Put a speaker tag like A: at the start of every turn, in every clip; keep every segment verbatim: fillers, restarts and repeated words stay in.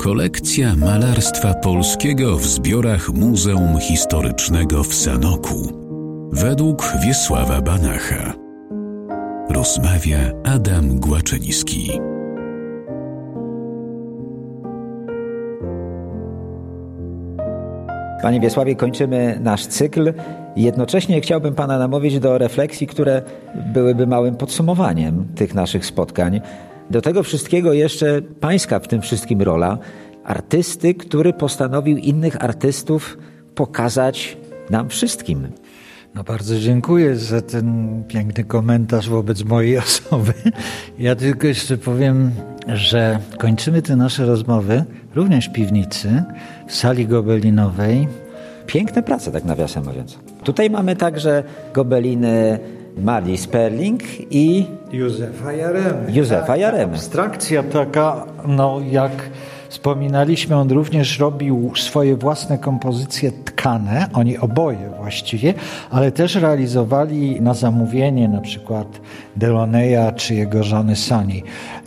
A: kolekcja malarstwa polskiego w zbiorach Muzeum Historycznego w Sanoku. Według Wiesława Banacha. Rozmawia Adam Głaczyński.
B: Panie Wiesławie, kończymy nasz cykl. Jednocześnie chciałbym Pana namówić do refleksji, które byłyby małym podsumowaniem tych naszych spotkań. Do tego wszystkiego jeszcze pańska w tym wszystkim rola artysty, który postanowił innych artystów pokazać nam wszystkim.
C: No bardzo dziękuję za ten piękny komentarz wobec mojej osoby. Ja tylko jeszcze powiem, że kończymy te nasze rozmowy również w piwnicy, w sali gobelinowej.
B: Piękne prace, tak nawiasem mówiąc. Tutaj mamy także gobeliny Marii Sperling i
C: Józefa Jaremy.
B: Józefa Jaremy.
C: Abstrakcja taka, no jak wspominaliśmy, on również robił swoje własne kompozycje tkane, oni oboje właściwie, ale też realizowali na zamówienie na przykład Delaunay'a czy jego żony Sani.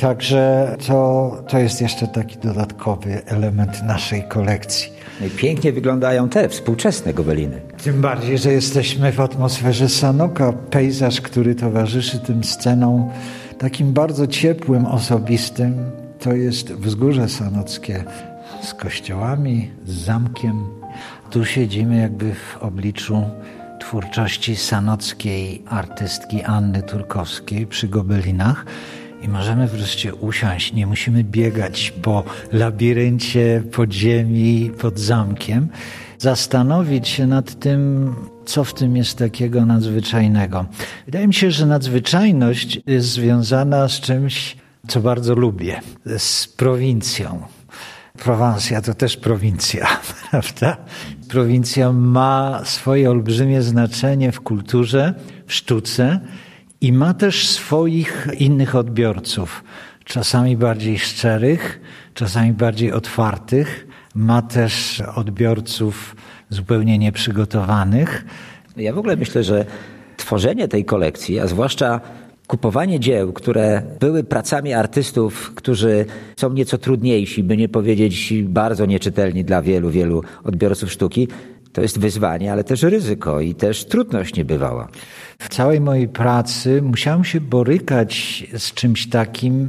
C: Także to, to jest jeszcze taki dodatkowy element naszej kolekcji.
B: No i pięknie wyglądają te współczesne gobeliny.
C: Tym bardziej, że jesteśmy w atmosferze Sanoka. Pejzaż, który towarzyszy tym scenom, takim bardzo ciepłym, osobistym, to jest wzgórze sanockie z kościołami, z zamkiem. Tu siedzimy jakby w obliczu twórczości sanockiej artystki Anny Turkowskiej przy gobelinach i możemy wreszcie usiąść. Nie musimy biegać po labiryncie podziemi pod zamkiem. Zastanowić się nad tym, co w tym jest takiego nadzwyczajnego. Wydaje mi się, że nadzwyczajność jest związana z czymś, co bardzo lubię, z prowincją. Prowansja to też prowincja, prawda? Prowincja ma swoje olbrzymie znaczenie w kulturze, w sztuce i ma też swoich innych odbiorców. Czasami bardziej szczerych, czasami bardziej otwartych. Ma też odbiorców zupełnie nieprzygotowanych.
B: Ja w ogóle myślę, że tworzenie tej kolekcji, a zwłaszcza kupowanie dzieł, które były pracami artystów, którzy są nieco trudniejsi, by nie powiedzieć bardzo nieczytelni dla wielu, wielu odbiorców sztuki, to jest wyzwanie, ale też ryzyko i też trudność niebywała.
C: W całej mojej pracy musiałem się borykać z czymś takim,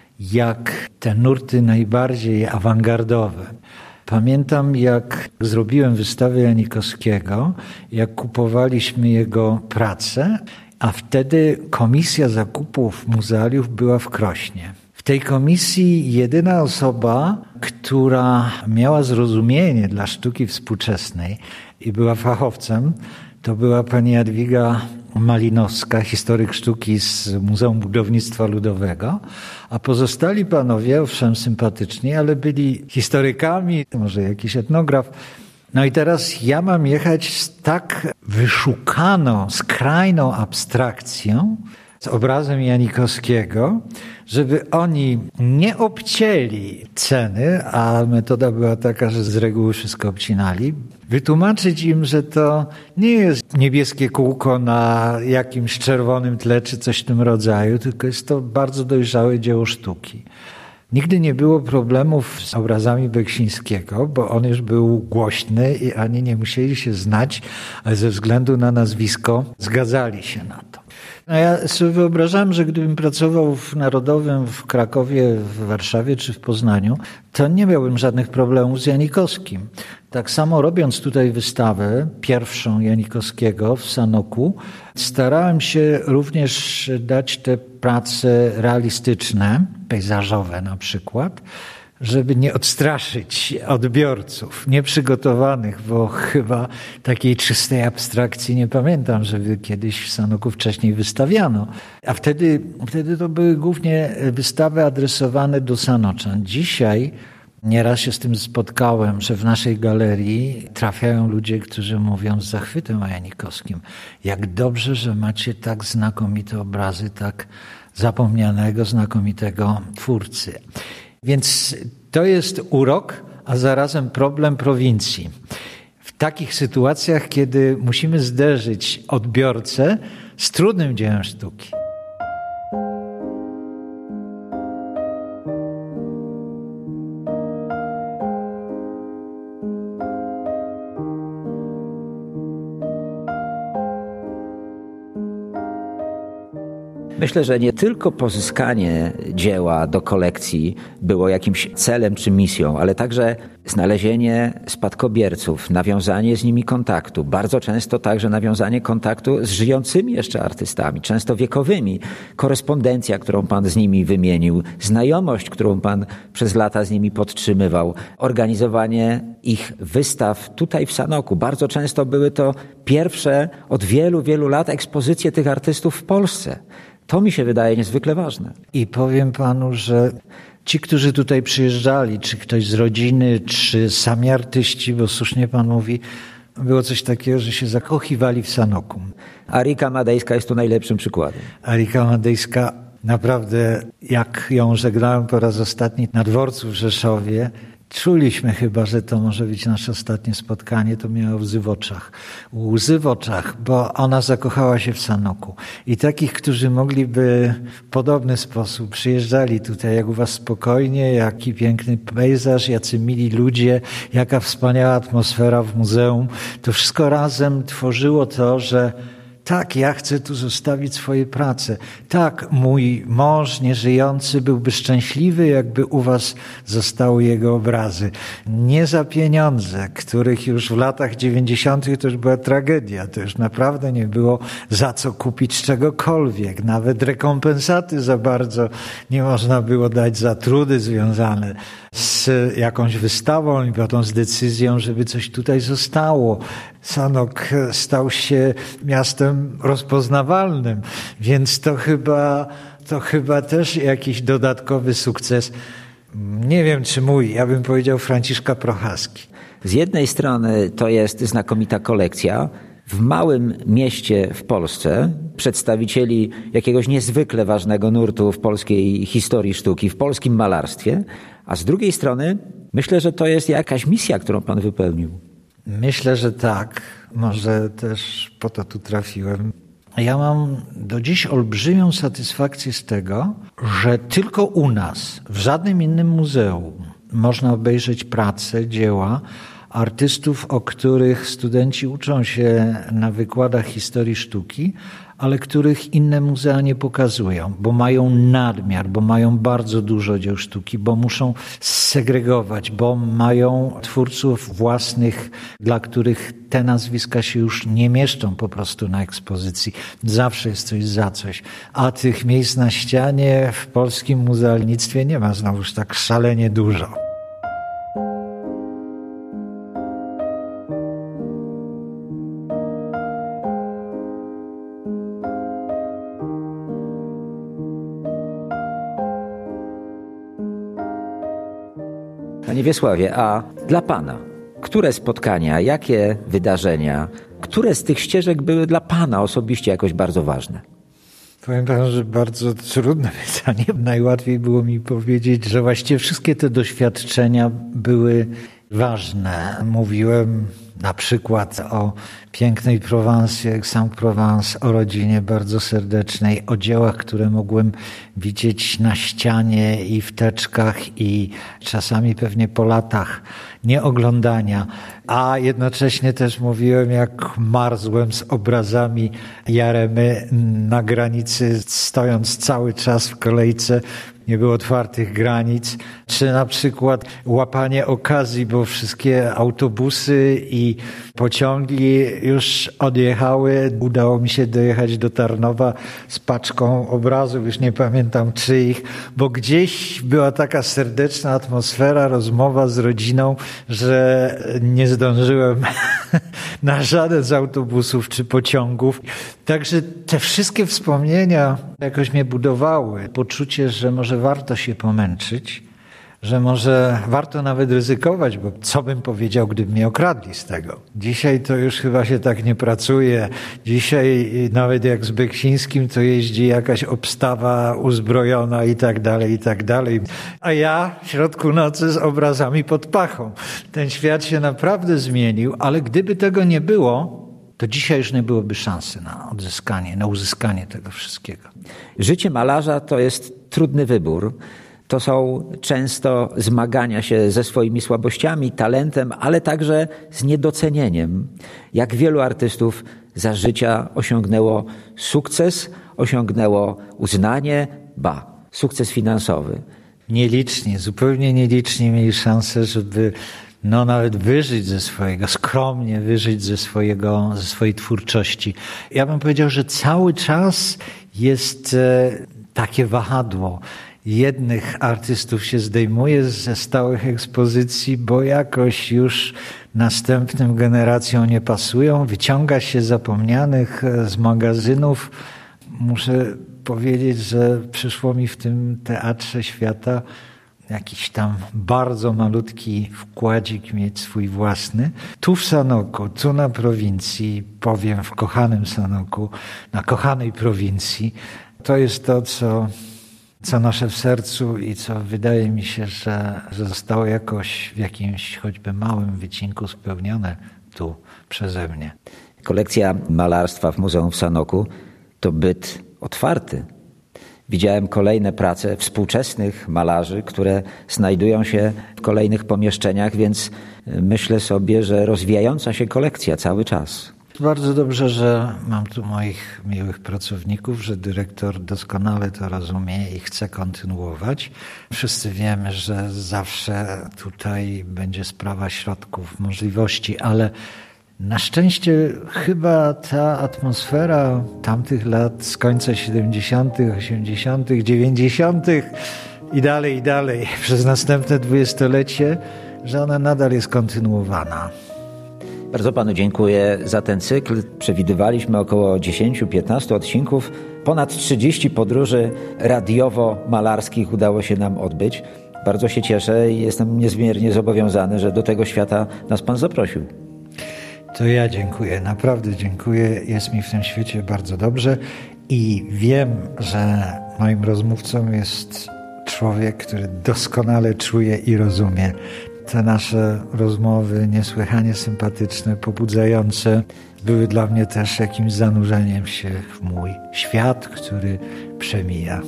C: jak te nurty najbardziej awangardowe. Pamiętam, jak zrobiłem wystawę Janikowskiego, jak kupowaliśmy jego pracę, a wtedy komisja zakupów muzealiów była w Krośnie. W tej komisji jedyna osoba, która miała zrozumienie dla sztuki współczesnej i była fachowcem, to była pani Jadwiga Malinowska, historyk sztuki z Muzeum Budownictwa Ludowego, a pozostali panowie, owszem sympatyczni, ale byli historykami, może jakiś etnograf. No i teraz ja mam jechać z tak wyszukaną, skrajną abstrakcją, z obrazem Janikowskiego, żeby oni nie obcięli ceny, a metoda była taka, że z reguły wszystko obcinali, wytłumaczyć im, że to nie jest niebieskie kółko na jakimś czerwonym tle czy coś w tym rodzaju, tylko jest to bardzo dojrzałe dzieło sztuki. Nigdy nie było problemów z obrazami Beksińskiego, bo on już był głośny i ani nie musieli się znać, ale ze względu na nazwisko zgadzali się na to. No ja sobie wyobrażałem, że gdybym pracował w Narodowym, w Krakowie, w Warszawie czy w Poznaniu, to nie miałbym żadnych problemów z Janikowskim. Tak samo robiąc tutaj wystawę, pierwszą Janikowskiego w Sanoku, starałem się również dać te prace realistyczne, pejzażowe na przykład, żeby nie odstraszyć odbiorców nieprzygotowanych, bo chyba takiej czystej abstrakcji nie pamiętam, żeby kiedyś w Sanoku wcześniej wystawiano. A wtedy, wtedy to były głównie wystawy adresowane do sanoczan. Dzisiaj nieraz się z tym spotkałem, że w naszej galerii trafiają ludzie, którzy mówią z zachwytem o Janikowskim. Jak dobrze, że macie tak znakomite obrazy, tak zapomnianego, znakomitego twórcy. Więc to jest urok, a zarazem problem prowincji. W takich sytuacjach, kiedy musimy zderzyć odbiorcę z trudnym dziełem sztuki.
B: Myślę, że nie tylko pozyskanie dzieła do kolekcji było jakimś celem czy misją, ale także znalezienie spadkobierców, nawiązanie z nimi kontaktu, bardzo często także nawiązanie kontaktu z żyjącymi jeszcze artystami, często wiekowymi, korespondencja, którą pan z nimi wymienił, znajomość, którą pan przez lata z nimi podtrzymywał, organizowanie ich wystaw tutaj w Sanoku. Bardzo często były to pierwsze od wielu, wielu lat ekspozycje tych artystów w Polsce. To mi się wydaje niezwykle ważne.
C: I powiem panu, że ci, którzy tutaj przyjeżdżali, czy ktoś z rodziny, czy sami artyści, bo słusznie pan mówi, było coś takiego, że się zakochiwali w Sanoku.
B: Arika Madejska jest tu najlepszym przykładem.
C: Arika Madejska, naprawdę, jak ją żegnałem po raz ostatni na dworcu w Rzeszowie, czuliśmy chyba, że to może być nasze ostatnie spotkanie, to miała łzy w oczach. Łzy w oczach, bo ona zakochała się w Sanoku. I takich, którzy mogliby w podobny sposób przyjeżdżali tutaj, jak u was spokojnie, jaki piękny pejzaż, jacy mili ludzie, jaka wspaniała atmosfera w muzeum. To wszystko razem tworzyło to, że tak, ja chcę tu zostawić swoje prace. Tak, mój mąż nieżyjący byłby szczęśliwy, jakby u was zostały jego obrazy. Nie za pieniądze, których już w latach dziewięćdziesiątych to już była tragedia. To już naprawdę nie było za co kupić czegokolwiek. Nawet rekompensaty za bardzo nie można było dać za trudy związane z jakąś wystawą i potem z decyzją, żeby coś tutaj zostało. Sanok stał się miastem rozpoznawalnym, więc to chyba, to chyba też jakiś dodatkowy sukces. Nie wiem, czy mój, ja bym powiedział Franciszka Prochaski.
B: Z jednej strony to jest znakomita kolekcja. W małym mieście w Polsce przedstawicieli jakiegoś niezwykle ważnego nurtu w polskiej historii sztuki, w polskim malarstwie, a z drugiej strony myślę, że to jest jakaś misja, którą pan wypełnił.
C: Myślę, że tak. Może też po to tu trafiłem. Ja mam do dziś olbrzymią satysfakcję z tego, że tylko u nas, w żadnym innym muzeum, można obejrzeć prace, dzieła artystów, o których studenci uczą się na wykładach historii sztuki, ale których inne muzea nie pokazują, bo mają nadmiar, bo mają bardzo dużo dzieł sztuki, bo muszą segregować, bo mają twórców własnych, dla których te nazwiska się już nie mieszczą po prostu na ekspozycji. Zawsze jest coś za coś. A tych miejsc na ścianie w polskim muzealnictwie nie ma znowuż tak szalenie dużo.
B: Panie Wiesławie, a dla pana, które spotkania, jakie wydarzenia, które z tych ścieżek były dla pana osobiście jakoś bardzo ważne?
C: Powiem panu, że bardzo trudne pytanie. Najłatwiej było mi powiedzieć, że właściwie wszystkie te doświadczenia były ważne. Mówiłem na przykład o pięknej Prowencji, Aix-en-Provence, o rodzinie bardzo serdecznej, o dziełach, które mogłem widzieć na ścianie i w teczkach i czasami pewnie po latach nieoglądania. A jednocześnie też mówiłem, jak marzłem z obrazami Jaremy na granicy, stojąc cały czas w kolejce. Nie było otwartych granic, czy na przykład łapanie okazji, bo wszystkie autobusy i pociągi już odjechały. Udało mi się dojechać do Tarnowa z paczką obrazów, już nie pamiętam czyich, bo gdzieś była taka serdeczna atmosfera, rozmowa z rodziną, że nie zdążyłem na żaden z autobusów czy pociągów. Także te wszystkie wspomnienia jakoś mnie budowały. Poczucie, że może warto się pomęczyć, że może warto nawet ryzykować, bo co bym powiedział, gdyby mnie okradli z tego. Dzisiaj to już chyba się tak nie pracuje. Dzisiaj nawet jak z Beksińskim to jeździ jakaś obstawa uzbrojona i tak dalej, i tak dalej. A ja w środku nocy z obrazami pod pachą. Ten świat się naprawdę zmienił, ale gdyby tego nie było, to dzisiaj już nie byłoby szansy na odzyskanie, na uzyskanie tego wszystkiego.
B: Życie malarza to jest trudny wybór. To są często zmagania się ze swoimi słabościami, talentem, ale także z niedocenieniem. Jak wielu artystów za życia osiągnęło sukces, osiągnęło uznanie, ba, sukces finansowy.
C: Nieliczni, zupełnie nieliczni mieli szansę, żeby no nawet wyżyć ze swojego, skromnie wyżyć ze swojego, ze swojej twórczości. Ja bym powiedział, że cały czas jest e, takie wahadło. Jednych artystów się zdejmuje ze stałych ekspozycji, bo jakoś już następnym generacjom nie pasują. Wyciąga się zapomnianych z magazynów. Muszę powiedzieć, że przyszło mi w tym teatrze świata jakiś tam bardzo malutki wkładzik mieć swój własny. Tu w Sanoku, tu na prowincji, powiem w kochanym Sanoku, na kochanej prowincji, to jest to, co, co noszę w sercu i co wydaje mi się, że, że zostało jakoś w jakimś choćby małym wycinku spełnione tu przeze mnie.
B: Kolekcja malarstwa w Muzeum w Sanoku to byt otwarty. Widziałem kolejne prace współczesnych malarzy, które znajdują się w kolejnych pomieszczeniach, więc myślę sobie, że rozwijająca się kolekcja cały czas.
C: Bardzo dobrze, że mam tu moich miłych pracowników, że dyrektor doskonale to rozumie i chce kontynuować. Wszyscy wiemy, że zawsze tutaj będzie sprawa środków, możliwości, ale na szczęście chyba ta atmosfera tamtych lat z końca siedemdziesiątych, osiemdziesiątych, dziewięćdziesiątych i dalej, i dalej przez następne dwudziestolecie, że ona nadal jest kontynuowana.
B: Bardzo panu dziękuję za ten cykl. Przewidywaliśmy około dziesięć do piętnastu odcinków. Ponad trzydzieści podróży radiowo-malarskich udało się nam odbyć. Bardzo się cieszę i jestem niezmiernie zobowiązany, że do tego świata nas pan zaprosił.
C: To ja dziękuję, naprawdę dziękuję. Jest mi w tym świecie bardzo dobrze i wiem, że moim rozmówcą jest człowiek, który doskonale czuje i rozumie te nasze rozmowy, niesłychanie sympatyczne, pobudzające. Były dla mnie też jakimś zanurzeniem się w mój świat, który przemija.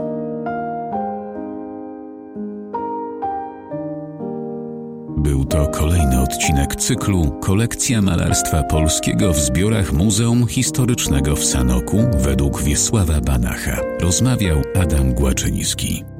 A: Był to kolejny odcinek cyklu Kolekcja malarstwa polskiego w zbiorach Muzeum Historycznego w Sanoku według Wiesława Banacha. Rozmawiał Adam Głaczyński.